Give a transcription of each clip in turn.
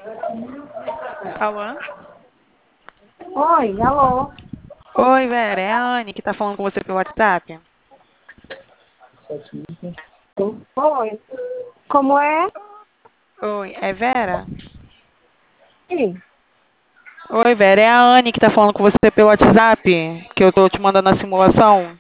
Alô? Oi, alô. Oi, Vera, é a Anne que tá falando com você pelo WhatsApp. Oi. Como é? Oi, é Vera? Sim. Oi, Vera, é a Anne que tá falando com você pelo WhatsApp, que eu tô te mandando a simulação.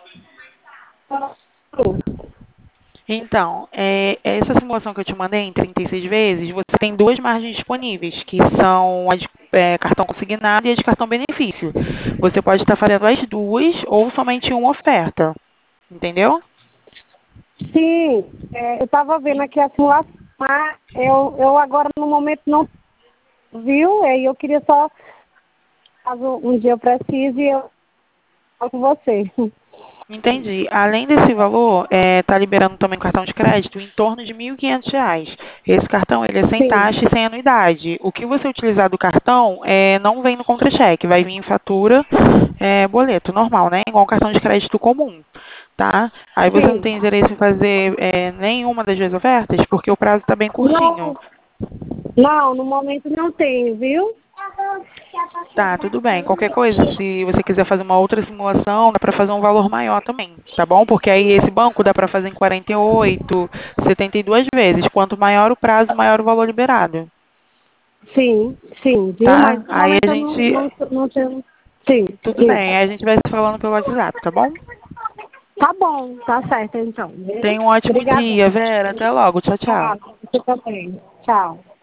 Então, essa simulação que eu te mandei em 36 vezes, você tem duas margens disponíveis, que são a de cartão consignado e a de cartão benefício. Você pode estar fazendo as duas ou somente uma oferta, entendeu? Sim, eu estava vendo aqui a simulação, mas eu agora no momento não viu, e eu queria só, caso um dia eu precise, eu falo com você. Entendi. Além desse valor, está liberando também um cartão de crédito em torno de R$ 1.500. Esse cartão ele é sem Sim, taxa e sem anuidade. O que você utilizar do cartão não vem no contra-cheque, vai vir em fatura, boleto normal, né? Igual um cartão de crédito comum, tá? Aí você não sim. tem interesse em fazer nenhuma das duas ofertas, porque o prazo está bem curtinho. Não, não, no momento não tenho, viu? Tá, tudo bem. Qualquer coisa, se você quiser fazer uma outra simulação, dá para fazer um valor maior também, tá bom? Porque aí esse banco dá para fazer em 48, 72 vezes. Quanto maior o prazo, maior o valor liberado, Sim, sim, viu? Mas tá? no Aí a momento eu gente, não tenho. Sim, tudo sim. bem, aí a gente vai se falando pelo WhatsApp, tá bom? Tá bom, tá certo então. Tenha um ótimo Obrigada. dia, Vera. Até logo. Tchau, tchau. Tchau, você também. Tchau.